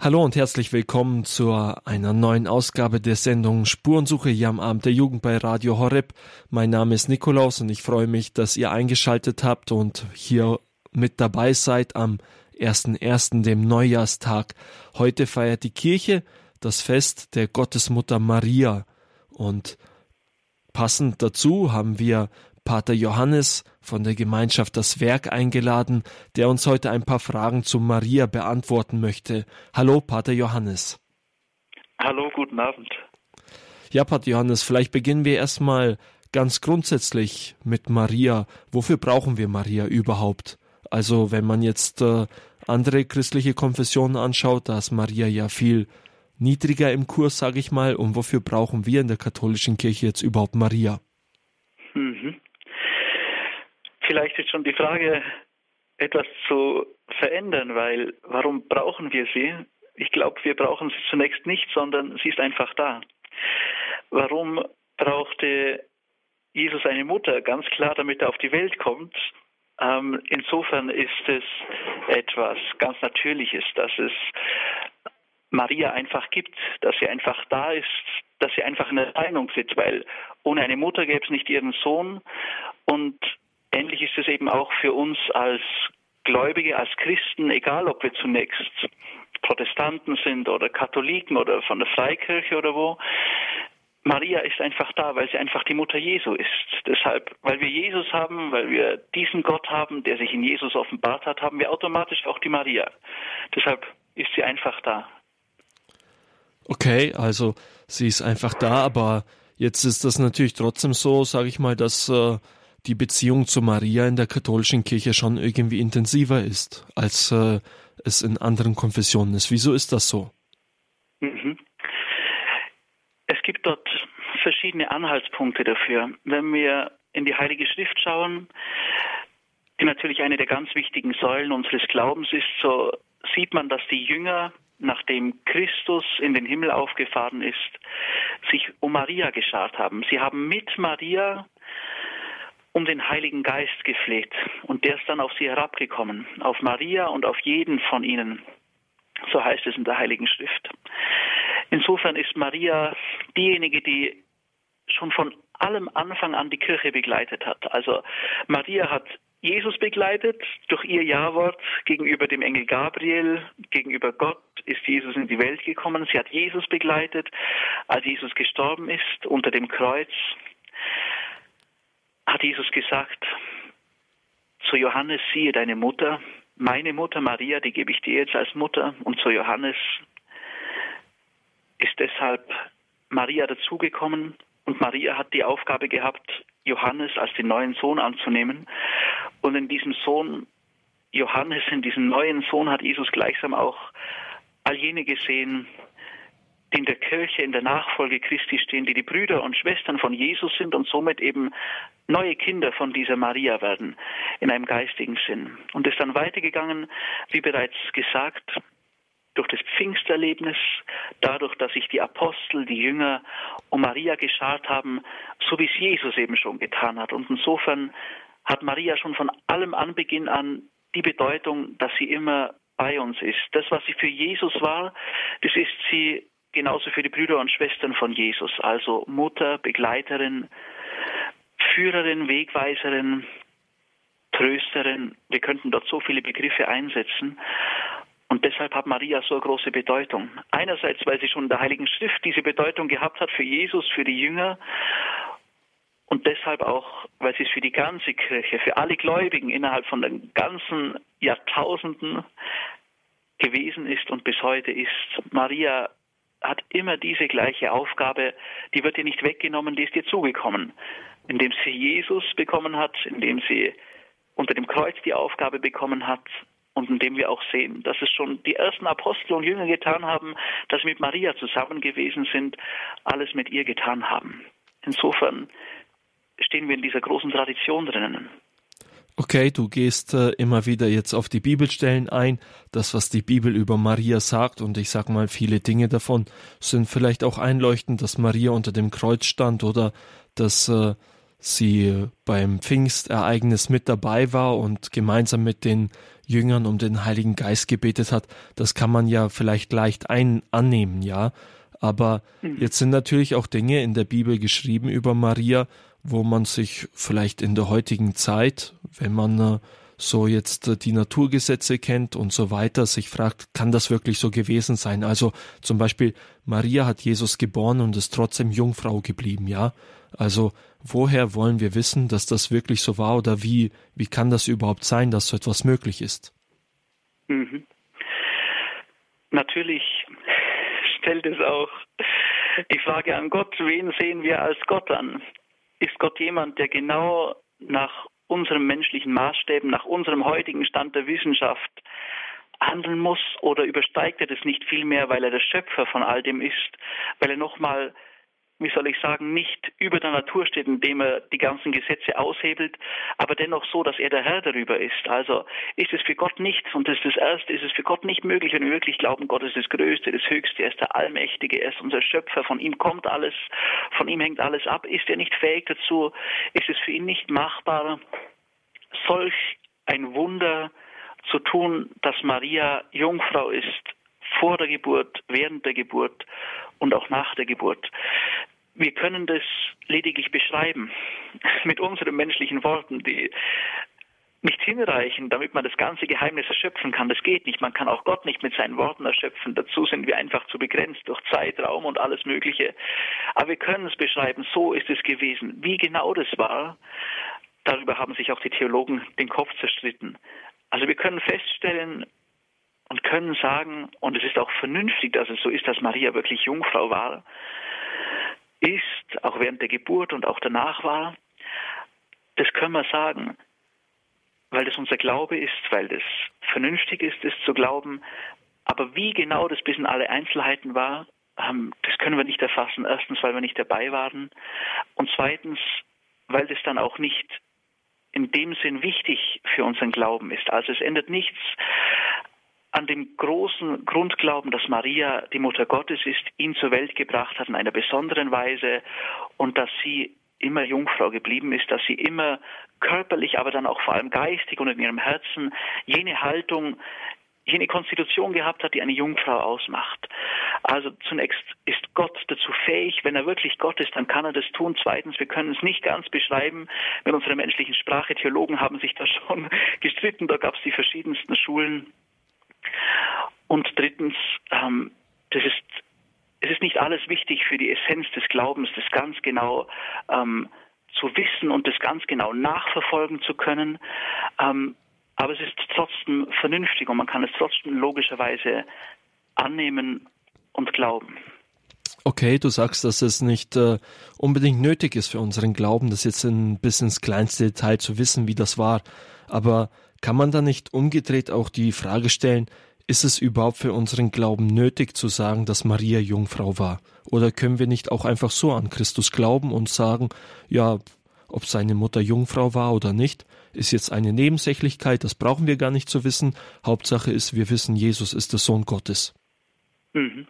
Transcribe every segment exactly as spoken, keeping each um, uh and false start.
Hallo und herzlich willkommen zu einer neuen Ausgabe der Sendung Spurensuche hier am Abend der Jugend bei Radio Horeb. Mein Name ist Nikolaus und ich freue mich, dass ihr eingeschaltet habt und hier mit dabei seid am ersten ersten, dem Neujahrstag. Heute feiert die Kirche das Fest der Gottesmutter Maria und passend dazu haben wir Pater Johannes von der Gemeinschaft Das Werk eingeladen, der uns heute ein paar Fragen zu Maria beantworten möchte. Hallo, Pater Johannes. Hallo, guten Abend. Ja, Pater Johannes, vielleicht beginnen wir erstmal ganz grundsätzlich mit Maria. Wofür brauchen wir Maria überhaupt? Also, wenn man jetzt äh, andere christliche Konfessionen anschaut, da ist Maria ja viel niedriger im Kurs, sage ich mal. Und wofür brauchen wir in der katholischen Kirche jetzt überhaupt Maria? Mhm. Vielleicht ist schon die Frage, etwas zu verändern, weil warum brauchen wir sie? Ich glaube, wir brauchen sie zunächst nicht, sondern sie ist einfach da. Warum brauchte Jesus eine Mutter? Ganz klar, damit er auf die Welt kommt. Ähm, insofern ist es etwas ganz Natürliches, dass es Maria einfach gibt, dass sie einfach da ist, dass sie einfach in Erscheinung tritt, weil ohne eine Mutter gäbe es nicht ihren Sohn. Und ähnlich ist es eben auch für uns als Gläubige, als Christen, egal ob wir zunächst Protestanten sind oder Katholiken oder von der Freikirche oder wo. Maria ist einfach da, weil sie einfach die Mutter Jesu ist. Deshalb, weil wir Jesus haben, weil wir diesen Gott haben, der sich in Jesus offenbart hat, haben wir automatisch auch die Maria. Deshalb ist sie einfach da. Okay, also sie ist einfach da, aber jetzt ist das natürlich trotzdem so, sage ich mal, dass äh, die Beziehung zu Maria in der katholischen Kirche schon irgendwie intensiver ist, als äh, es in anderen Konfessionen ist. Wieso ist das so? Mhm. Es gibt dort verschiedene Anhaltspunkte dafür. Wenn wir in die Heilige Schrift schauen, die natürlich eine der ganz wichtigen Säulen unseres Glaubens ist, so sieht man, dass die Jünger, nachdem Christus in den Himmel aufgefahren ist, sich um Maria geschart haben. Sie haben mit Maria um den Heiligen Geist gefleht und der ist dann auf sie herabgekommen, auf Maria und auf jeden von ihnen. So heißt es in der Heiligen Schrift. Insofern ist Maria diejenige, die schon von allem Anfang an die Kirche begleitet hat. Also Maria hat Jesus begleitet, durch ihr Ja-Wort gegenüber dem Engel Gabriel, gegenüber Gott ist Jesus in die Welt gekommen. Sie hat Jesus begleitet, als Jesus gestorben ist unter dem Kreuz, hat Jesus gesagt zu Johannes, siehe deine Mutter, meine Mutter Maria, die gebe ich dir jetzt als Mutter. Und zu Johannes ist deshalb Maria dazugekommen und Maria hat die Aufgabe gehabt, Johannes als den neuen Sohn anzunehmen. Und in diesem Sohn Johannes, in diesem neuen Sohn hat Jesus gleichsam auch all jene gesehen, die in der Kirche, in der Nachfolge Christi stehen, die die Brüder und Schwestern von Jesus sind und somit eben neue Kinder von dieser Maria werden, in einem geistigen Sinn. Und ist dann weitergegangen, wie bereits gesagt, durch das Pfingsterlebnis, dadurch, dass sich die Apostel, die Jünger um Maria geschart haben, so wie es Jesus eben schon getan hat. Und insofern hat Maria schon von allem Anbeginn an die Bedeutung, dass sie immer bei uns ist. Das, was sie für Jesus war, das ist sie genauso für die Brüder und Schwestern von Jesus. Also Mutter, Begleiterin, Führerin, Wegweiserin, Trösterin. Wir könnten dort so viele Begriffe einsetzen. Und deshalb hat Maria so eine große Bedeutung. Einerseits, weil sie schon in der Heiligen Schrift diese Bedeutung gehabt hat für Jesus, für die Jünger. Und deshalb auch, weil sie es für die ganze Kirche, für alle Gläubigen innerhalb von den ganzen Jahrtausenden gewesen ist und bis heute ist. Maria hat immer diese gleiche Aufgabe, die wird ihr nicht weggenommen, die ist ihr zugekommen. Indem sie Jesus bekommen hat, indem sie unter dem Kreuz die Aufgabe bekommen hat und indem wir auch sehen, dass es schon die ersten Apostel und Jünger getan haben, dass sie mit Maria zusammen gewesen sind, alles mit ihr getan haben. Insofern stehen wir in dieser großen Tradition drinnen. Okay, du gehst äh, immer wieder jetzt auf die Bibelstellen ein, das, was die Bibel über Maria sagt, und ich sag mal, viele Dinge davon sind vielleicht auch einleuchtend, dass Maria unter dem Kreuz stand oder dass äh, sie beim Pfingstereignis mit dabei war und gemeinsam mit den Jüngern um den Heiligen Geist gebetet hat, das kann man ja vielleicht leicht ein annehmen, ja. Aber Mhm. jetzt sind natürlich auch Dinge in der Bibel geschrieben über Maria, wo man sich vielleicht in der heutigen Zeit, wenn man äh, so jetzt äh, die Naturgesetze kennt und so weiter, sich fragt, kann das wirklich so gewesen sein? Also zum Beispiel, Maria hat Jesus geboren und ist trotzdem Jungfrau geblieben, ja? Also woher wollen wir wissen, dass das wirklich so war oder wie, wie kann das überhaupt sein, dass so etwas möglich ist? Mhm. Natürlich stellt es auch die Frage an Gott, wen sehen wir als Gott an? Ist Gott jemand, der genau nach unseren menschlichen Maßstäben, nach unserem heutigen Stand der Wissenschaft handeln muss, oder übersteigt er das nicht vielmehr, weil er der Schöpfer von all dem ist, weil er nochmal, wie soll ich sagen, nicht über der Natur steht, indem er die ganzen Gesetze aushebelt, aber dennoch so, dass er der Herr darüber ist. Also ist es für Gott nicht, und das ist das Erste, ist es für Gott nicht möglich, wenn wir wirklich glauben, Gott ist das Größte, das Höchste, er ist der Allmächtige, er ist unser Schöpfer, von ihm kommt alles, von ihm hängt alles ab. Ist er nicht fähig dazu? Ist es für ihn nicht machbar, solch ein Wunder zu tun, dass Maria Jungfrau ist, vor der Geburt, während der Geburt und auch nach der Geburt? Wir können das lediglich beschreiben mit unseren menschlichen Worten, die nicht hinreichen, damit man das ganze Geheimnis erschöpfen kann. Das geht nicht. Man kann auch Gott nicht mit seinen Worten erschöpfen. Dazu sind wir einfach zu begrenzt durch Zeit, Raum und alles Mögliche. Aber wir können es beschreiben. So ist es gewesen. Wie genau das war, darüber haben sich auch die Theologen den Kopf zerstritten. Also wir können feststellen und können sagen, und es ist auch vernünftig, dass es so ist, dass Maria wirklich Jungfrau war, ist, auch während der Geburt und auch danach war, das können wir sagen, weil das unser Glaube ist, weil das vernünftig ist, es zu glauben. Aber wie genau das bis in alle Einzelheiten war, das können wir nicht erfassen. Erstens, weil wir nicht dabei waren, und zweitens, weil das dann auch nicht in dem Sinn wichtig für unseren Glauben ist. Also es ändert nichts an dem großen Grundglauben, dass Maria die Mutter Gottes ist, ihn zur Welt gebracht hat in einer besonderen Weise und dass sie immer Jungfrau geblieben ist, dass sie immer körperlich, aber dann auch vor allem geistig und in ihrem Herzen jene Haltung, jene Konstitution gehabt hat, die eine Jungfrau ausmacht. Also zunächst ist Gott dazu fähig, wenn er wirklich Gott ist, dann kann er das tun. Zweitens, wir können es nicht ganz beschreiben mit unserer menschlichen Sprache. Theologen haben sich da schon gestritten, da gab es die verschiedensten Schulen. Und drittens, ähm, das ist, es ist nicht alles wichtig für die Essenz des Glaubens, das ganz genau ähm, zu wissen und das ganz genau nachverfolgen zu können. Ähm, aber es ist trotzdem vernünftig und man kann es trotzdem logischerweise annehmen und glauben. Okay, du sagst, dass es nicht äh, unbedingt nötig ist für unseren Glauben, das jetzt ein bisschen ins kleinste Detail zu wissen, wie das war. Aber kann man da nicht umgedreht auch die Frage stellen, ist es überhaupt für unseren Glauben nötig zu sagen, dass Maria Jungfrau war? Oder können wir nicht auch einfach so an Christus glauben und sagen, ja, ob seine Mutter Jungfrau war oder nicht, ist jetzt eine Nebensächlichkeit, das brauchen wir gar nicht zu wissen. Hauptsache ist, wir wissen, Jesus ist der Sohn Gottes. Mhm.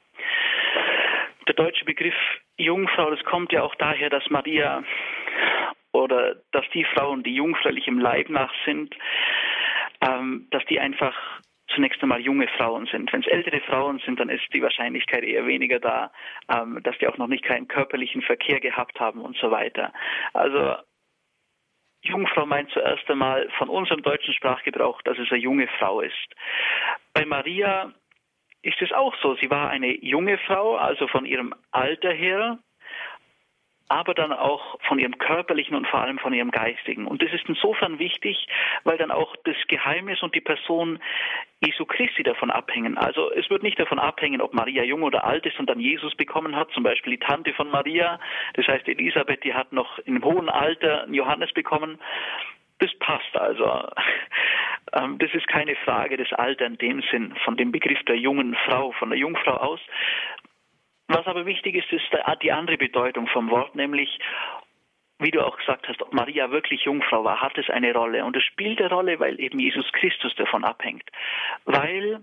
Der deutsche Begriff Jungfrau, das kommt ja auch daher, dass Maria oder dass die Frauen, die jungfräulich im Leib nach sind, ähm, dass die einfach zunächst einmal junge Frauen sind. Wenn es ältere Frauen sind, dann ist die Wahrscheinlichkeit eher weniger da, ähm, dass die auch noch nicht keinen körperlichen Verkehr gehabt haben und so weiter. Also Jungfrau meint zuerst einmal von unserem deutschen Sprachgebrauch, dass es eine junge Frau ist. Bei Maria ist es auch so. Sie war eine junge Frau, also von ihrem Alter her, aber dann auch von ihrem körperlichen und vor allem von ihrem geistigen. Und das ist insofern wichtig, weil dann auch das Geheimnis und die Person Jesu Christi davon abhängen. Also es wird nicht davon abhängen, ob Maria jung oder alt ist und dann Jesus bekommen hat, zum Beispiel die Tante von Maria, das heißt Elisabeth, die hat noch in einem hohen Alter einen Johannes bekommen. Das passt also. Das ist keine Frage des Alters in dem Sinn, von dem Begriff der jungen Frau, von der Jungfrau aus. Was aber wichtig ist, ist die andere Bedeutung vom Wort, nämlich, wie du auch gesagt hast, ob Maria wirklich Jungfrau war, hat es eine Rolle. Und es spielt eine Rolle, weil eben Jesus Christus davon abhängt. Weil,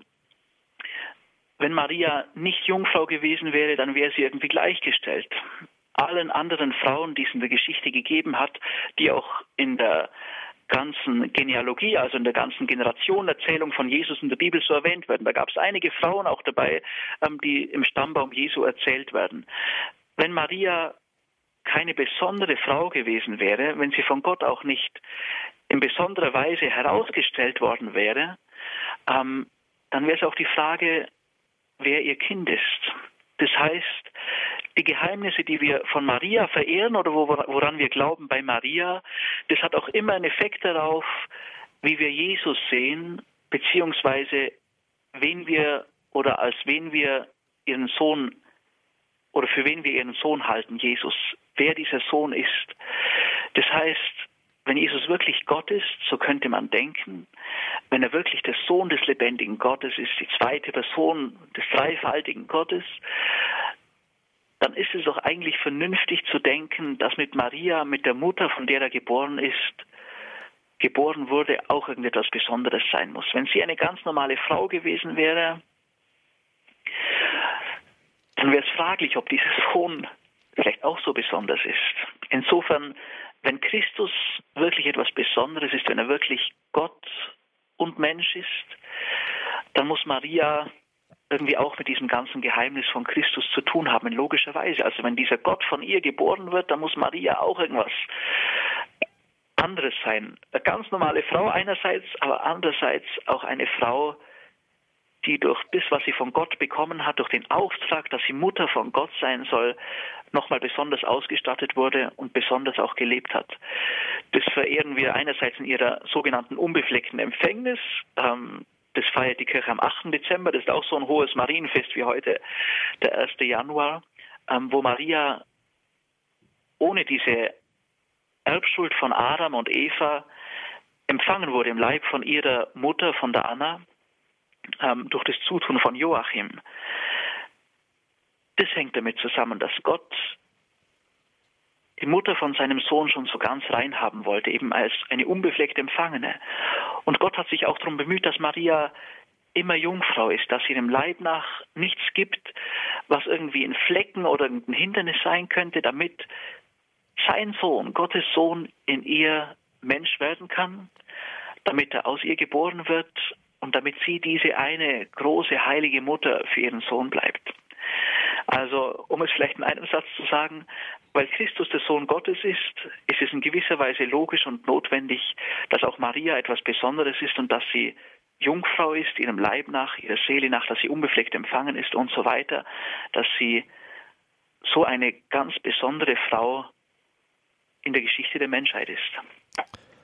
wenn Maria nicht Jungfrau gewesen wäre, dann wäre sie irgendwie gleichgestellt allen anderen Frauen, die es in der Geschichte gegeben hat, die auch in der ganzen Genealogie, also in der ganzen Generationenerzählung von Jesus in der Bibel so erwähnt werden. Da gab es einige Frauen auch dabei, die im Stammbaum Jesu erzählt werden. Wenn Maria keine besondere Frau gewesen wäre, wenn sie von Gott auch nicht in besonderer Weise herausgestellt worden wäre, ähm, dann wäre es auch die Frage, wer ihr Kind ist. Das heißt, die Geheimnisse, die wir von Maria verehren oder woran wir glauben bei Maria, das hat auch immer einen Effekt darauf, wie wir Jesus sehen, beziehungsweise wen wir oder als wen wir ihren Sohn oder für wen wir ihren Sohn halten, Jesus, wer dieser Sohn ist. Das heißt, wenn Jesus wirklich Gott ist, so könnte man denken, wenn er wirklich der Sohn des lebendigen Gottes ist, die zweite Person des dreifaltigen Gottes, dann ist es doch eigentlich vernünftig zu denken, dass mit Maria, mit der Mutter, von der er geboren ist, geboren wurde, auch irgendetwas Besonderes sein muss. Wenn sie eine ganz normale Frau gewesen wäre, dann wäre es fraglich, ob dieser Sohn vielleicht auch so besonders ist. Insofern, wenn Christus wirklich etwas Besonderes ist, wenn er wirklich Gott und Mensch ist, dann muss Maria irgendwie auch mit diesem ganzen Geheimnis von Christus zu tun haben, in logischer Weise. Also wenn dieser Gott von ihr geboren wird, dann muss Maria auch irgendwas anderes sein. Eine ganz normale Frau einerseits, aber andererseits auch eine Frau, die durch das, was sie von Gott bekommen hat, durch den Auftrag, dass sie Mutter von Gott sein soll, nochmal besonders ausgestattet wurde und besonders auch gelebt hat. Das verehren wir einerseits in ihrer sogenannten unbefleckten Empfängnis. Ähm, das feiert die Kirche am achten Dezember. Das ist auch so ein hohes Marienfest wie heute, der erste Januar, ähm, wo Maria ohne diese Erbschuld von Adam und Eva empfangen wurde im Leib von ihrer Mutter, von der Anna, ähm, durch das Zutun von Joachim. Das hängt damit zusammen, dass Gott die Mutter von seinem Sohn schon so ganz rein haben wollte, eben als eine unbefleckte Empfangene. Und Gott hat sich auch darum bemüht, dass Maria immer Jungfrau ist, dass sie dem Leib nach nichts gibt, was irgendwie ein Flecken oder ein Hindernis sein könnte, damit sein Sohn, Gottes Sohn, in ihr Mensch werden kann, damit er aus ihr geboren wird und damit sie diese eine große heilige Mutter für ihren Sohn bleibt. Also, um es vielleicht in einem Satz zu sagen, weil Christus der Sohn Gottes ist, ist es in gewisser Weise logisch und notwendig, dass auch Maria etwas Besonderes ist und dass sie Jungfrau ist, ihrem Leib nach, ihrer Seele nach, dass sie unbefleckt empfangen ist und so weiter, dass sie so eine ganz besondere Frau in der Geschichte der Menschheit ist.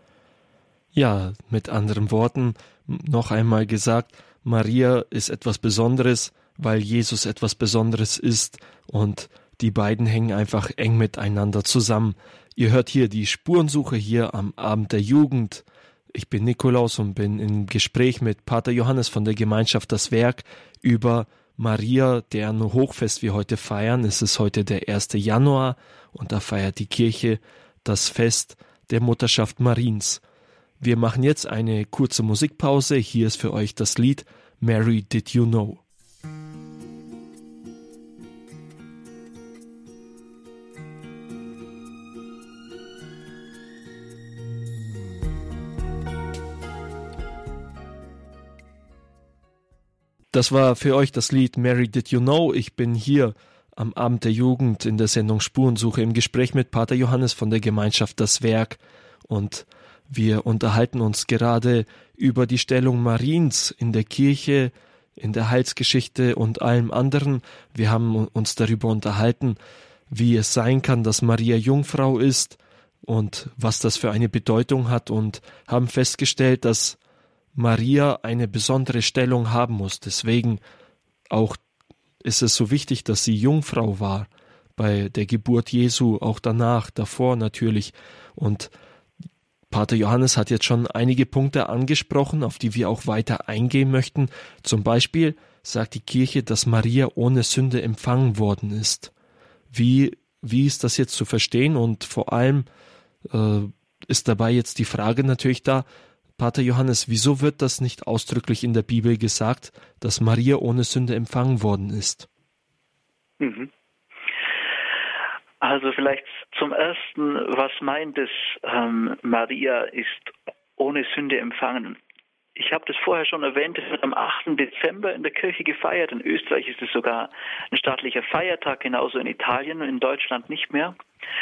Ja, mit anderen Worten, noch einmal gesagt, Maria ist etwas Besonderes, weil Jesus etwas Besonderes ist und die beiden hängen einfach eng miteinander zusammen. Ihr hört hier die Spurensuche hier am Abend der Jugend. Ich bin Nikolaus und bin im Gespräch mit Pater Johannes von der Gemeinschaft Das Werk über Maria, deren Hochfest wir heute feiern. Es ist heute der erste Januar und da feiert die Kirche das Fest der Mutterschaft Mariens. Wir machen jetzt eine kurze Musikpause. Hier ist für euch das Lied Mary Did You Know? Das war für euch das Lied Mary Did You Know? Ich bin hier am Abend der Jugend in der Sendung Spurensuche im Gespräch mit Pater Johannes von der Gemeinschaft Das Werk und wir unterhalten uns gerade über die Stellung Mariens in der Kirche, in der Heilsgeschichte und allem anderen. Wir haben uns darüber unterhalten, wie es sein kann, dass Maria Jungfrau ist und was das für eine Bedeutung hat und haben festgestellt, dass Maria eine besondere Stellung haben muss. Deswegen auch ist es so wichtig, dass sie Jungfrau war bei der Geburt Jesu, auch danach, davor natürlich. Und Pater Johannes hat jetzt schon einige Punkte angesprochen, auf die wir auch weiter eingehen möchten. Zum Beispiel sagt die Kirche, dass Maria ohne Sünde empfangen worden ist. Wie, wie ist das jetzt zu verstehen? Und vor allem äh, ist dabei jetzt die Frage natürlich da, Pater Johannes, wieso wird das nicht ausdrücklich in der Bibel gesagt, dass Maria ohne Sünde empfangen worden ist? Mhm. Also vielleicht zum Ersten, was meint es, ähm, Maria ist ohne Sünde empfangen. Ich habe das vorher schon erwähnt, es wird am achten Dezember in der Kirche gefeiert. In Österreich ist es sogar ein staatlicher Feiertag, genauso in Italien und in Deutschland nicht mehr.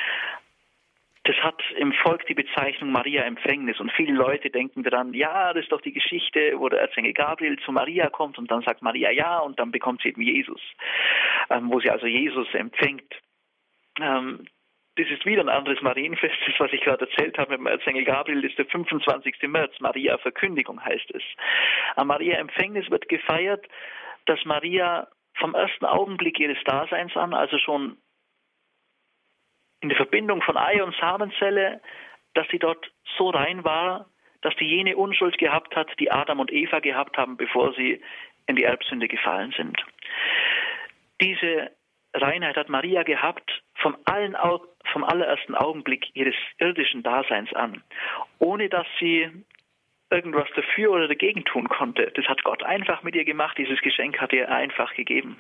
Das hat im Volk die Bezeichnung Maria Empfängnis und viele Leute denken daran, ja, das ist doch die Geschichte, wo der Erzengel Gabriel zu Maria kommt und dann sagt Maria ja und dann bekommt sie eben Jesus, ähm, wo sie also Jesus empfängt. Ähm, das ist wieder ein anderes Marienfest, das, was ich gerade erzählt habe mit dem Erzengel Gabriel, das ist der fünfundzwanzigsten März, Maria Verkündigung heißt es. Am Maria Empfängnis wird gefeiert, dass Maria vom ersten Augenblick ihres Daseins an, also schon in der Verbindung von Ei und Samenzelle, dass sie dort so rein war, dass sie jene Unschuld gehabt hat, die Adam und Eva gehabt haben, bevor sie in die Erbsünde gefallen sind. Diese Reinheit hat Maria gehabt vom, allen, vom allerersten Augenblick ihres irdischen Daseins an, ohne dass sie irgendwas dafür oder dagegen tun konnte. Das hat Gott einfach mit ihr gemacht, dieses Geschenk hat ihr einfach gegeben.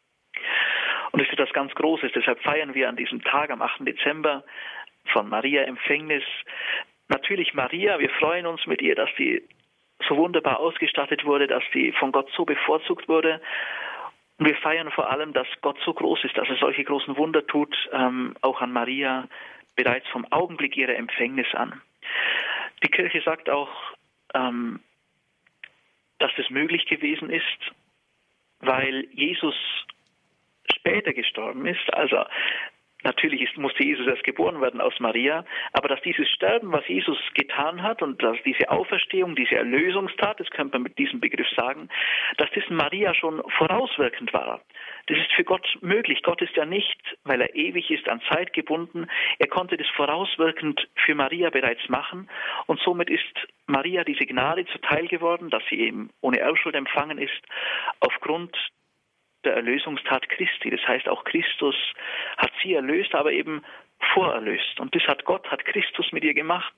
Und es ist etwas ganz Großes, deshalb feiern wir an diesem Tag, am achten Dezember, von Maria Empfängnis. Natürlich Maria, wir freuen uns mit ihr, dass sie so wunderbar ausgestattet wurde, dass sie von Gott so bevorzugt wurde. Und wir feiern vor allem, dass Gott so groß ist, dass er solche großen Wunder tut, ähm, auch an Maria, bereits vom Augenblick ihrer Empfängnis an. Die Kirche sagt auch, ähm, dass das möglich gewesen ist, weil Jesus später gestorben ist, also natürlich ist, musste Jesus erst geboren werden aus Maria, aber dass dieses Sterben, was Jesus getan hat und dass diese Auferstehung, diese Erlösungstat, das könnte man mit diesem Begriff sagen, dass das in Maria schon vorauswirkend war. Das ist für Gott möglich. Gott ist ja nicht, weil er ewig ist, an Zeit gebunden. Er konnte das vorauswirkend für Maria bereits machen und somit ist Maria diese Gnade zuteil geworden, dass sie eben ohne Erbschuld empfangen ist, aufgrund der Erlösungstat Christi. Das heißt, auch Christus hat sie erlöst, aber eben vorerlöst. Und das hat Gott, hat Christus mit ihr gemacht,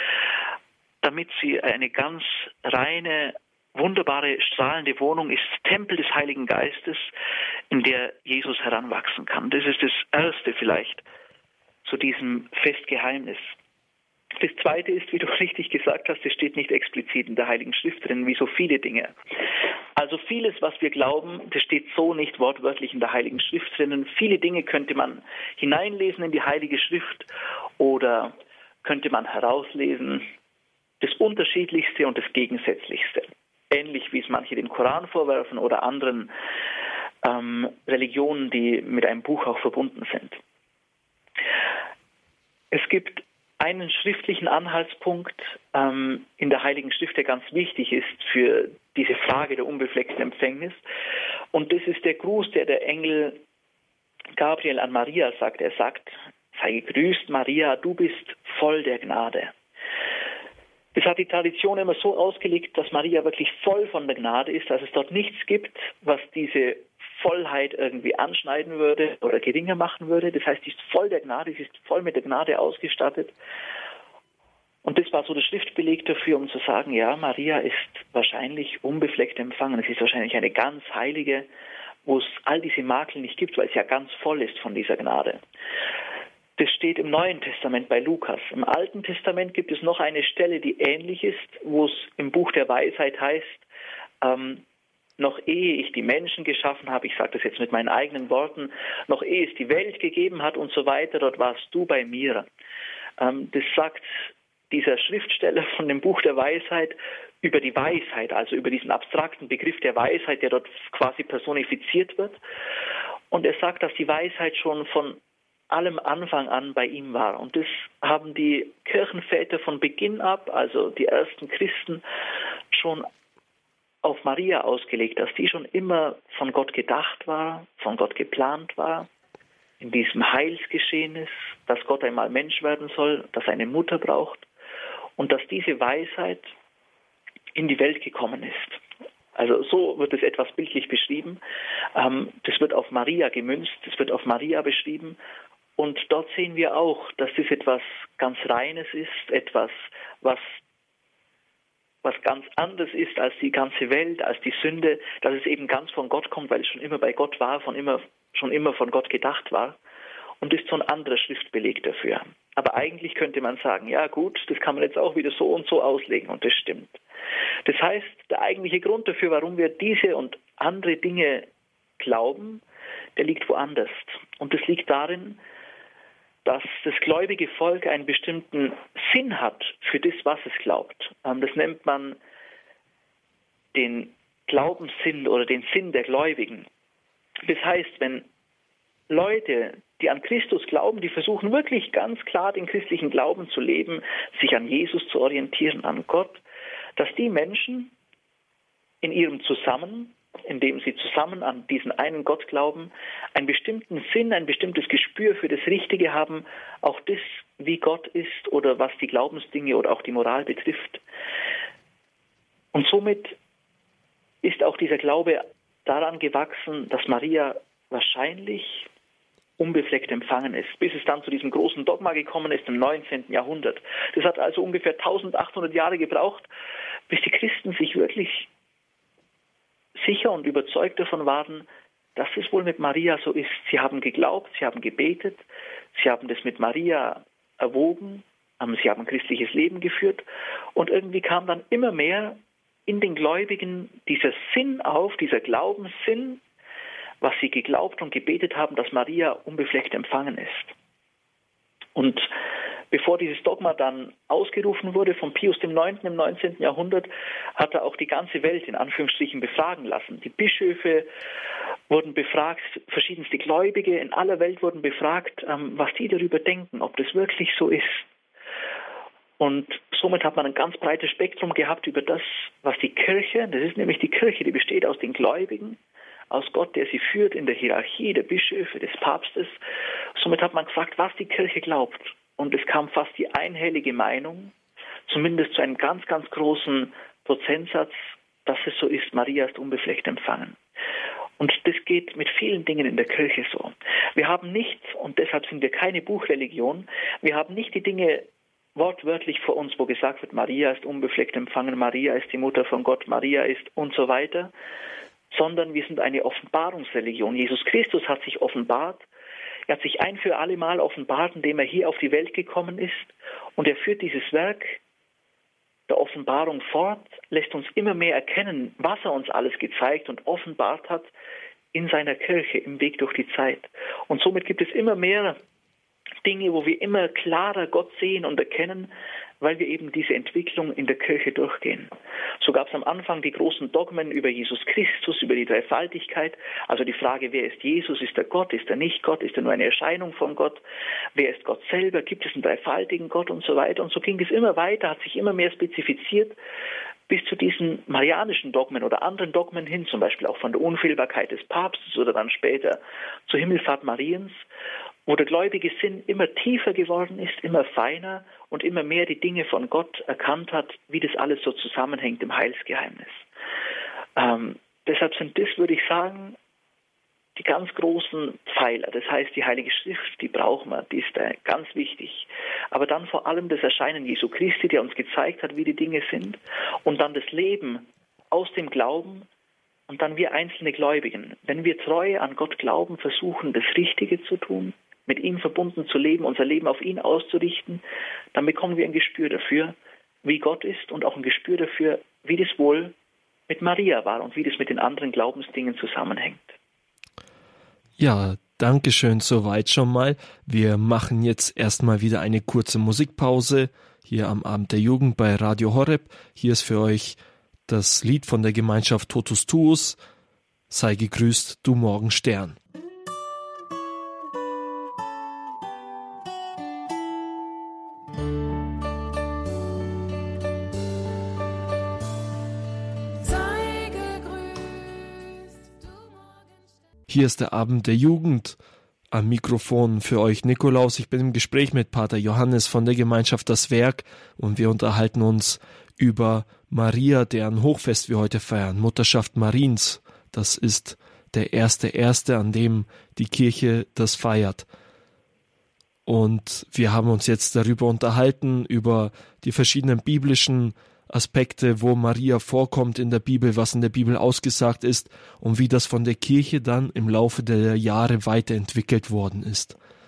damit sie eine ganz reine, wunderbare, strahlende Wohnung ist, Tempel des Heiligen Geistes, in der Jesus heranwachsen kann. Das ist das Erste vielleicht zu diesem Festgeheimnis. Das Zweite ist, wie du richtig gesagt hast, es steht nicht explizit in der Heiligen Schrift drin, wie so viele Dinge. Also vieles, was wir glauben, das steht so nicht wortwörtlich in der Heiligen Schrift drinnen. Viele Dinge könnte man hineinlesen in die Heilige Schrift oder könnte man herauslesen, das Unterschiedlichste und das Gegensätzlichste. Ähnlich wie es manche dem Koran vorwerfen oder anderen ähm, Religionen, die mit einem Buch auch verbunden sind. Es gibt einen schriftlichen Anhaltspunkt ähm, in der Heiligen Schrift, der ganz wichtig ist für diese Frage der unbefleckten Empfängnis. Und das ist der Gruß, der der Engel Gabriel an Maria sagt. Er sagt, sei gegrüßt, Maria, du bist voll der Gnade. Das hat die Tradition immer so ausgelegt, dass Maria wirklich voll von der Gnade ist, dass es dort nichts gibt, was diese Vollheit irgendwie anschneiden würde oder geringer machen würde. Das heißt, sie ist voll der Gnade, sie ist voll mit der Gnade ausgestattet. Und das war so der Schriftbeleg dafür, um zu sagen, ja, Maria ist wahrscheinlich unbefleckt empfangen. Es ist wahrscheinlich eine ganz heilige, wo es all diese Makel nicht gibt, weil es ja ganz voll ist von dieser Gnade. Das steht im Neuen Testament bei Lukas. Im Alten Testament gibt es noch eine Stelle, die ähnlich ist, wo es im Buch der Weisheit heißt, ähm, noch ehe ich die Menschen geschaffen habe, ich sage das jetzt mit meinen eigenen Worten, noch ehe es die Welt gegeben hat und so weiter, dort warst du bei mir. Ähm, das sagt dieser Schriftsteller von dem Buch der Weisheit über die Weisheit, also über diesen abstrakten Begriff der Weisheit, der dort quasi personifiziert wird. Und er sagt, dass die Weisheit schon von allem Anfang an bei ihm war. Und das haben die Kirchenväter von Beginn ab, also die ersten Christen, schon auf Maria ausgelegt, dass die schon immer von Gott gedacht war, von Gott geplant war, in diesem Heilsgeschehen ist, dass Gott einmal Mensch werden soll, dass er eine Mutter braucht und dass diese Weisheit in die Welt gekommen ist. Also so wird es etwas bildlich beschrieben. Das wird auf Maria gemünzt, das wird auf Maria beschrieben. Und dort sehen wir auch, dass das etwas ganz Reines ist, etwas, was was ganz anders ist als die ganze Welt, als die Sünde, dass es eben ganz von Gott kommt, weil es schon immer bei Gott war, von immer, schon immer von Gott gedacht war. und ist so ein anderer Schriftbeleg dafür. Aber eigentlich könnte man sagen, ja gut, das kann man jetzt auch wieder so und so auslegen und das stimmt. Das heißt, der eigentliche Grund dafür, warum wir diese und andere Dinge glauben, der liegt woanders. Und das liegt darin, dass das gläubige Volk einen bestimmten Sinn hat für das, was es glaubt. Das nennt man den Glaubenssinn oder den Sinn der Gläubigen. Das heißt, wenn Leute, die an Christus glauben, die versuchen wirklich ganz klar den christlichen Glauben zu leben, sich an Jesus zu orientieren, an Gott, dass die Menschen in ihrem Zusammen, indem sie zusammen an diesen einen Gott glauben, einen bestimmten Sinn, ein bestimmtes Gespür für das Richtige haben, auch das, wie Gott ist oder was die Glaubensdinge oder auch die Moral betrifft. Und somit ist auch dieser Glaube daran gewachsen, dass Maria wahrscheinlich unbefleckt empfangen ist, bis es dann zu diesem großen Dogma gekommen ist im neunzehnten Jahrhundert. Das hat also ungefähr eintausendachthundert Jahre gebraucht, bis die Christen sich wirklich sicher und überzeugt davon waren, dass es wohl mit Maria so ist. Sie haben geglaubt, sie haben gebetet, sie haben das mit Maria erwogen, sie haben ein christliches Leben geführt und irgendwie kam dann immer mehr in den Gläubigen dieser Sinn auf, dieser Glaubenssinn, was sie geglaubt und gebetet haben, dass Maria unbefleckt empfangen ist. Und bevor dieses Dogma dann ausgerufen wurde von Pius dem Neunten im neunzehnten Jahrhundert, hat er auch die ganze Welt in Anführungsstrichen befragen lassen. Die Bischöfe wurden befragt, verschiedenste Gläubige in aller Welt wurden befragt, was die darüber denken, ob das wirklich so ist. Und somit hat man ein ganz breites Spektrum gehabt über das, was die Kirche, das ist nämlich die Kirche, die besteht aus den Gläubigen, aus Gott, der sie führt in der Hierarchie der Bischöfe, des Papstes. Somit hat man gefragt, was die Kirche glaubt. Und es kam fast die einhellige Meinung, zumindest zu einem ganz, ganz großen Prozentsatz, dass es so ist, Maria ist unbefleckt empfangen. Und das geht mit vielen Dingen in der Kirche so. Wir haben nicht, und deshalb sind wir keine Buchreligion, wir haben nicht die Dinge wortwörtlich vor uns, wo gesagt wird, Maria ist unbefleckt empfangen, Maria ist die Mutter von Gott, Maria ist und so weiter, sondern wir sind eine Offenbarungsreligion. Jesus Christus hat sich offenbart, er hat sich ein für alle Mal offenbart, indem er hier auf die Welt gekommen ist und er führt dieses Werk der Offenbarung fort, lässt uns immer mehr erkennen, was er uns alles gezeigt und offenbart hat in seiner Kirche im Weg durch die Zeit. Und somit gibt es immer mehr Dinge, wo wir immer klarer Gott sehen und erkennen, weil wir eben diese Entwicklung in der Kirche durchgehen. So gab es am Anfang die großen Dogmen über Jesus Christus, über die Dreifaltigkeit, also die Frage, wer ist Jesus, ist er Gott, ist er nicht Gott, ist er nur eine Erscheinung von Gott, wer ist Gott selber, gibt es einen dreifaltigen Gott und so weiter. Und so ging es immer weiter, hat sich immer mehr spezifiziert, bis zu diesen marianischen Dogmen oder anderen Dogmen hin, zum Beispiel auch von der Unfehlbarkeit des Papstes oder dann später zur Himmelfahrt Mariens, wo der gläubige Sinn immer tiefer geworden ist, immer feiner und immer mehr die Dinge von Gott erkannt hat, wie das alles so zusammenhängt im Heilsgeheimnis. Ähm, deshalb sind das, würde ich sagen, die ganz großen Pfeiler. Das heißt, die Heilige Schrift, die brauchen wir, die ist äh, ganz wichtig. Aber dann vor allem das Erscheinen Jesu Christi, der uns gezeigt hat, wie die Dinge sind. Und dann das Leben aus dem Glauben und dann wir einzelne Gläubigen. Wenn wir treu an Gott glauben, versuchen, das Richtige zu tun, mit ihm verbunden zu leben, unser Leben auf ihn auszurichten, dann bekommen wir ein Gespür dafür, wie Gott ist und auch ein Gespür dafür, wie das wohl mit Maria war und wie das mit den anderen Glaubensdingen zusammenhängt. Ja, danke schön soweit schon mal. Wir machen jetzt erstmal wieder eine kurze Musikpause hier am Abend der Jugend bei Radio Horeb. Hier ist für euch das Lied von der Gemeinschaft Totus Tuus. Sei gegrüßt, du Morgenstern. Hier ist der Abend der Jugend. Am Mikrofon für euch Nikolaus. Ich bin im Gespräch mit Pater Johannes von der Gemeinschaft Das Werk und wir unterhalten uns über Maria, deren Hochfest wir heute feiern, Mutterschaft Mariens. Das ist der erste erste, an dem die Kirche das feiert. Und wir haben uns jetzt darüber unterhalten, über die verschiedenen biblischen Aspekte, wo Maria vorkommt in der Bibel, was in der Bibel ausgesagt ist und wie das von der Kirche dann im Laufe der Jahre weiterentwickelt worden ist.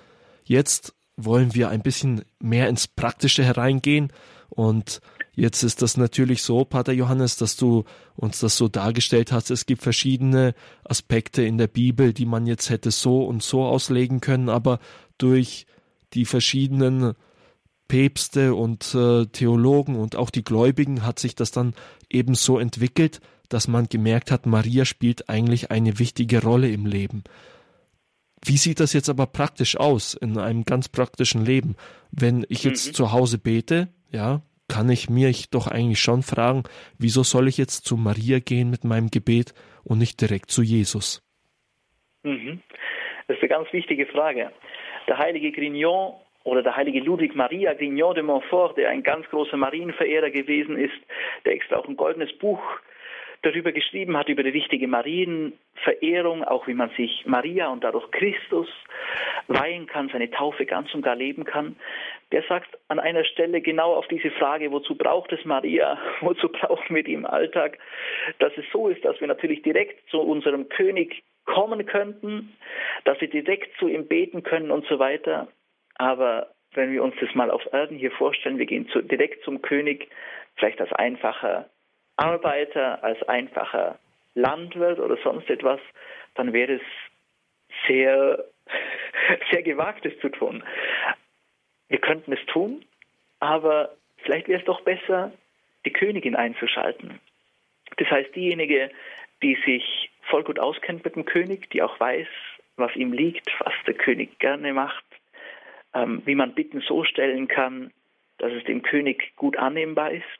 Jetzt wollen wir ein bisschen mehr ins Praktische hereingehen und jetzt ist das natürlich so, Pater Johannes, dass du uns das so dargestellt hast. Es gibt verschiedene Aspekte in der Bibel, die man jetzt hätte so und so auslegen können, aber durch die verschiedenen Päpste und äh, Theologen und auch die Gläubigen hat sich das dann eben so entwickelt, dass man gemerkt hat, Maria spielt eigentlich eine wichtige Rolle im Leben. Wie sieht das jetzt aber praktisch aus, in einem ganz praktischen Leben? Wenn ich jetzt mhm. zu Hause bete, ja, kann ich mich doch eigentlich schon fragen, wieso soll ich jetzt zu Maria gehen mit meinem Gebet und nicht direkt zu Jesus? Mhm. Das ist eine ganz wichtige Frage. Der heilige Grignon oder der heilige Ludwig Maria Grignon de Montfort, der ein ganz großer Marienverehrer gewesen ist, der extra auch ein goldenes Buch darüber geschrieben hat, über die wichtige Marienverehrung, auch wie man sich Maria und dadurch Christus weihen kann, seine Taufe ganz und gar leben kann. Der sagt an einer Stelle genau auf diese Frage, wozu braucht es Maria, wozu brauchen wir die im Alltag, dass es so ist, dass wir natürlich direkt zu unserem König kommen könnten, dass wir direkt zu ihm beten können und so weiter. Aber wenn wir uns das mal auf Erden hier vorstellen, wir gehen zu, direkt zum König, vielleicht als einfacher Arbeiter, als einfacher Landwirt oder sonst etwas, dann wäre es sehr, sehr gewagt, es zu tun. Wir könnten es tun, aber vielleicht wäre es doch besser, die Königin einzuschalten. Das heißt, diejenige, die sich voll gut auskennt mit dem König, die auch weiß, was ihm liegt, was der König gerne macht, ähm, wie man Bitten so stellen kann, dass es dem König gut annehmbar ist.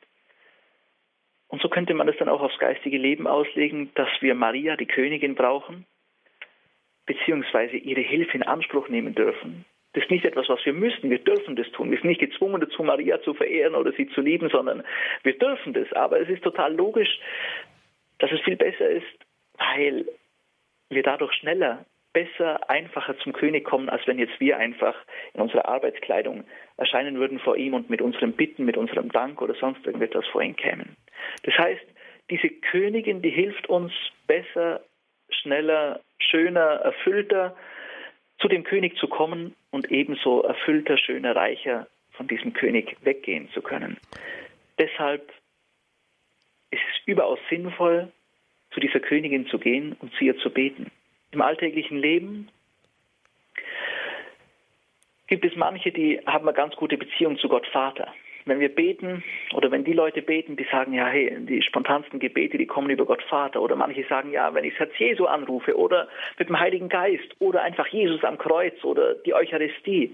Und so könnte man es dann auch aufs geistige Leben auslegen, dass wir Maria, die Königin, brauchen, beziehungsweise ihre Hilfe in Anspruch nehmen dürfen. Das ist nicht etwas, was wir müssen, wir dürfen das tun. Wir sind nicht gezwungen dazu, Maria zu verehren oder sie zu lieben, sondern wir dürfen das. Aber es ist total logisch, dass es viel besser ist, weil wir dadurch schneller, besser, einfacher zum König kommen, als wenn jetzt wir einfach in unserer Arbeitskleidung erscheinen würden vor ihm und mit unserem Bitten, mit unserem Dank oder sonst irgendetwas vor ihn kämen. Das heißt, diese Königin, die hilft uns besser, schneller, schöner, erfüllter zu dem König zu kommen und ebenso erfüllter, schöner, reicher von diesem König weggehen zu können. Deshalb ist es überaus sinnvoll, zu dieser Königin zu gehen und zu ihr zu beten. Im alltäglichen Leben gibt es manche, die haben eine ganz gute Beziehung zu Gott Vater. Wenn wir beten oder wenn die Leute beten, die sagen, ja, hey, die spontansten Gebete, die kommen über Gott Vater. Oder manche sagen, ja, wenn ich das Herz Jesu anrufe oder mit dem Heiligen Geist oder einfach Jesus am Kreuz oder die Eucharistie.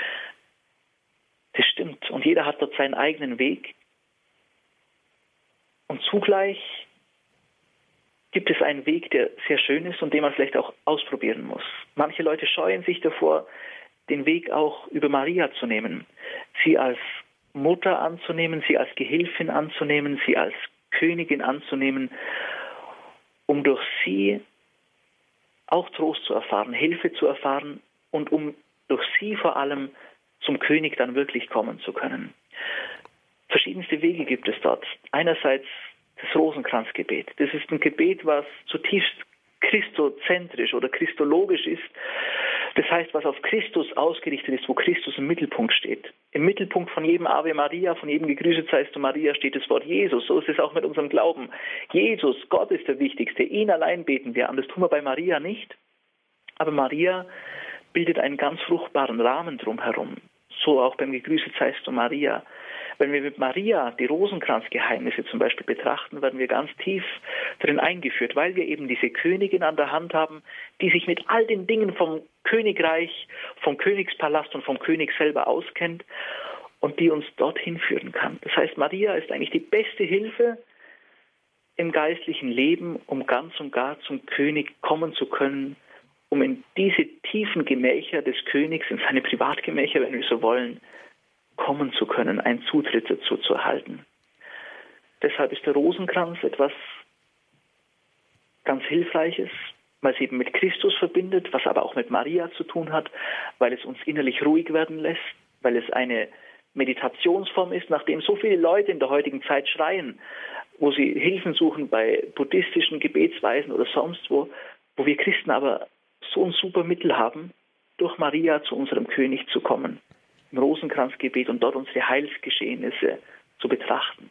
Das stimmt. Und jeder hat dort seinen eigenen Weg. Und zugleich gibt es einen Weg, der sehr schön ist und den man vielleicht auch ausprobieren muss. Manche Leute scheuen sich davor, den Weg auch über Maria zu nehmen, sie als Mutter anzunehmen, sie als Gehilfin anzunehmen, sie als Königin anzunehmen, um durch sie auch Trost zu erfahren, Hilfe zu erfahren und um durch sie vor allem zum König dann wirklich kommen zu können. Verschiedenste Wege gibt es dort. Einerseits das Rosenkranzgebet. Das ist ein Gebet, was zutiefst christozentrisch oder christologisch ist. Das heißt, was auf Christus ausgerichtet ist, wo Christus im Mittelpunkt steht. Im Mittelpunkt von jedem Ave Maria, von jedem Gegrüßet seist du Maria, steht das Wort Jesus. So ist es auch mit unserem Glauben. Jesus, Gott ist der Wichtigste. Ihn allein beten wir an. Das tun wir bei Maria nicht. Aber Maria bildet einen ganz fruchtbaren Rahmen drumherum. So auch beim Gegrüßet seist du Maria. Wenn wir mit Maria die Rosenkranzgeheimnisse zum Beispiel betrachten, werden wir ganz tief drin eingeführt, weil wir eben diese Königin an der Hand haben, die sich mit all den Dingen vom Königreich, vom Königspalast und vom König selber auskennt und die uns dorthin führen kann. Das heißt, Maria ist eigentlich die beste Hilfe im geistlichen Leben, um ganz und gar zum König kommen zu können, um in diese tiefen Gemächer des Königs, in seine Privatgemächer, wenn wir so wollen, kommen zu können, einen Zutritt dazu zu erhalten. Deshalb ist der Rosenkranz etwas ganz Hilfreiches, weil es eben mit Christus verbindet, was aber auch mit Maria zu tun hat, weil es uns innerlich ruhig werden lässt, weil es eine Meditationsform ist, nachdem so viele Leute in der heutigen Zeit schreien, wo sie Hilfen suchen bei buddhistischen Gebetsweisen oder sonst wo, wo wir Christen aber so ein super Mittel haben, durch Maria zu unserem König zu kommen, im Rosenkranzgebet und dort unsere Heilsgeschehnisse zu betrachten.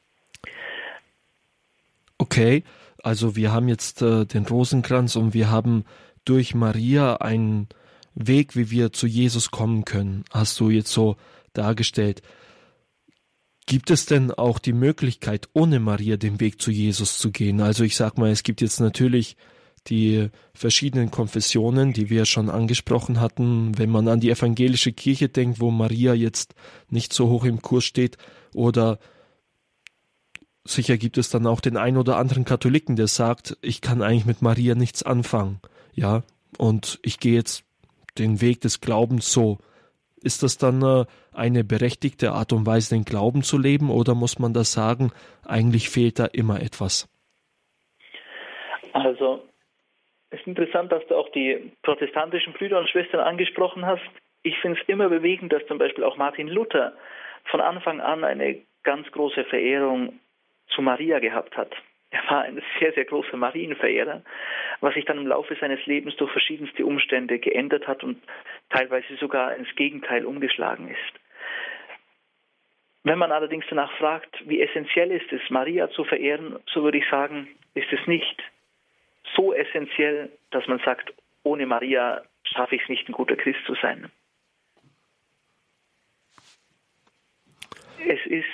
Okay, also wir haben jetzt äh, den Rosenkranz und wir haben durch Maria einen Weg, wie wir zu Jesus kommen können, hast du jetzt so dargestellt. Gibt es denn auch die Möglichkeit, ohne Maria den Weg zu Jesus zu gehen? Also ich sag mal, es gibt jetzt natürlich die verschiedenen Konfessionen, die wir schon angesprochen hatten, wenn man an die evangelische Kirche denkt, wo Maria jetzt nicht so hoch im Kurs steht, oder sicher gibt es dann auch den einen oder anderen Katholiken, der sagt, ich kann eigentlich mit Maria nichts anfangen, ja, und ich gehe jetzt den Weg des Glaubens so. Ist das dann äh, eine berechtigte Art und Weise, den Glauben zu leben, oder muss man das sagen, eigentlich fehlt da immer etwas? Also, es ist interessant, dass du auch die protestantischen Brüder und Schwestern angesprochen hast. Ich finde es immer bewegend, dass zum Beispiel auch Martin Luther von Anfang an eine ganz große Verehrung zu Maria gehabt hat. Er war ein sehr, sehr großer Marienverehrer, was sich dann im Laufe seines Lebens durch verschiedenste Umstände geändert hat und teilweise sogar ins Gegenteil umgeschlagen ist. Wenn man allerdings danach fragt, wie essentiell ist es, Maria zu verehren, so würde ich sagen, ist es nicht so essentiell, dass man sagt, ohne Maria schaffe ich es nicht, ein guter Christ zu sein. Es ist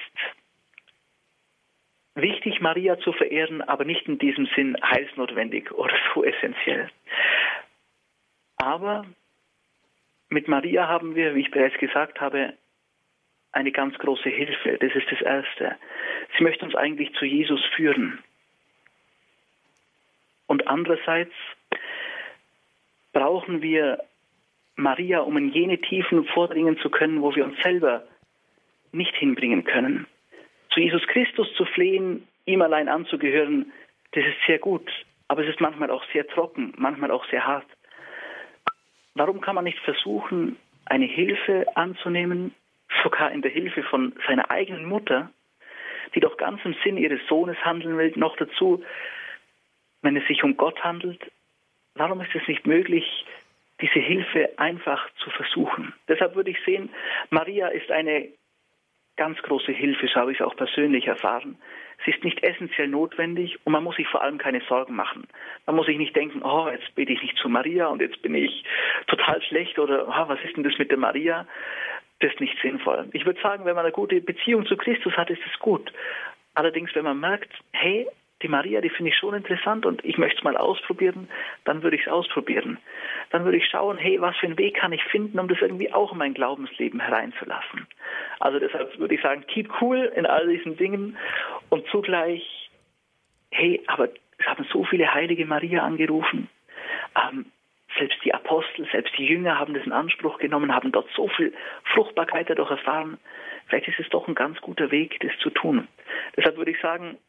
wichtig, Maria zu verehren, aber nicht in diesem Sinn heilsnotwendig oder so essentiell. Aber mit Maria haben wir, wie ich bereits gesagt habe, eine ganz große Hilfe. Das ist das Erste. Sie möchte uns eigentlich zu Jesus führen. Und andererseits brauchen wir Maria, um in jene Tiefen vordringen zu können, wo wir uns selber nicht hinbringen können. Zu Jesus Christus zu flehen, ihm allein anzugehören, das ist sehr gut. Aber es ist manchmal auch sehr trocken, manchmal auch sehr hart. Warum kann man nicht versuchen, eine Hilfe anzunehmen, sogar in der Hilfe von seiner eigenen Mutter, die doch ganz im Sinn ihres Sohnes handeln will, noch dazu, wenn es sich um Gott handelt? Warum ist es nicht möglich, diese Hilfe einfach zu versuchen? Deshalb würde ich sehen, Maria ist eine ganz große Hilfe, so habe ich es auch persönlich erfahren. Sie ist nicht essentiell notwendig und man muss sich vor allem keine Sorgen machen. Man muss sich nicht denken, oh, jetzt bete ich nicht zu Maria und jetzt bin ich total schlecht oder oh, was ist denn das mit der Maria? Das ist nicht sinnvoll. Ich würde sagen, wenn man eine gute Beziehung zu Christus hat, ist es gut. Allerdings, wenn man merkt, hey, die Maria, die finde ich schon interessant und ich möchte es mal ausprobieren, dann würde ich es ausprobieren. Dann würde ich schauen, hey, was für einen Weg kann ich finden, um das irgendwie auch in mein Glaubensleben hereinzulassen. Also deshalb würde ich sagen, keep cool in all diesen Dingen und zugleich, hey, aber es haben so viele heilige Maria angerufen. Ähm, selbst die Apostel, selbst die Jünger haben das in Anspruch genommen, haben dort so viel Fruchtbarkeit dadurch erfahren. Vielleicht ist es doch ein ganz guter Weg, das zu tun. Deshalb würde ich sagen,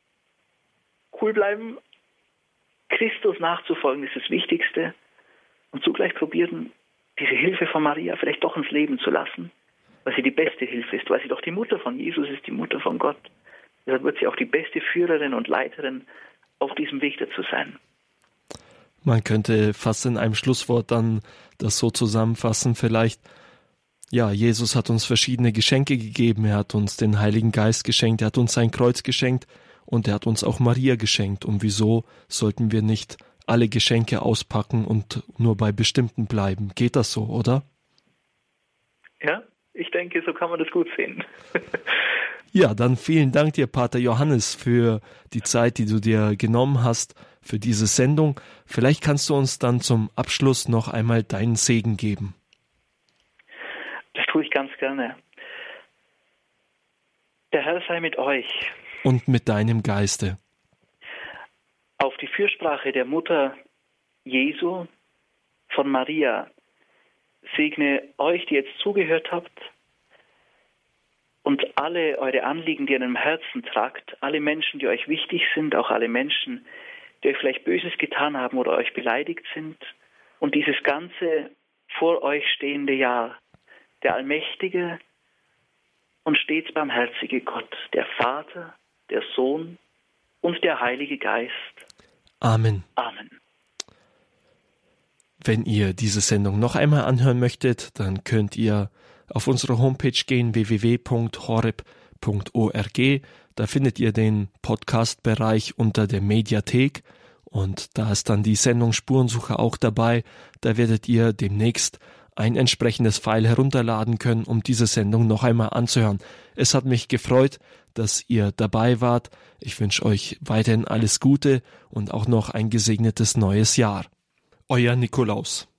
cool bleiben, Christus nachzufolgen ist das Wichtigste und zugleich probieren, diese Hilfe von Maria vielleicht doch ins Leben zu lassen, weil sie die beste Hilfe ist, weil sie doch die Mutter von Jesus ist, die Mutter von Gott. Deshalb wird sie auch die beste Führerin und Leiterin auf diesem Weg dazu sein. Man könnte fast in einem Schlusswort dann das so zusammenfassen, vielleicht, ja, Jesus hat uns verschiedene Geschenke gegeben, er hat uns den Heiligen Geist geschenkt, er hat uns sein Kreuz geschenkt, und er hat uns auch Maria geschenkt. Und wieso sollten wir nicht alle Geschenke auspacken und nur bei bestimmten bleiben? Geht das so, oder? Ja, ich denke, so kann man das gut sehen. Ja, dann vielen Dank dir, Pater Johannes, für die Zeit, die du dir genommen hast für diese Sendung. Vielleicht kannst du uns dann zum Abschluss noch einmal deinen Segen geben. Das tue ich ganz gerne. Der Herr sei mit euch. Und mit deinem Geiste. Auf die Fürsprache der Mutter Jesu von Maria segne euch, die jetzt zugehört habt, und alle eure Anliegen, die ihr im Herzen tragt, alle Menschen, die euch wichtig sind, auch alle Menschen, die euch vielleicht Böses getan haben oder euch beleidigt sind, und dieses ganze vor euch stehende Jahr, der allmächtige und stets barmherzige Gott, der Vater, der Sohn und der Heilige Geist. Amen. Amen. Wenn ihr diese Sendung noch einmal anhören möchtet, dann könnt ihr auf unsere Homepage gehen, w w w punkt horeb punkt org. Da findet ihr den Podcast-Bereich unter der Mediathek und da ist dann die Sendung Spurensuche auch dabei. Da werdet ihr demnächst ein entsprechendes File herunterladen können, um diese Sendung noch einmal anzuhören. Es hat mich gefreut, dass ihr dabei wart. Ich wünsche euch weiterhin alles Gute und auch noch ein gesegnetes neues Jahr. Euer Nikolaus.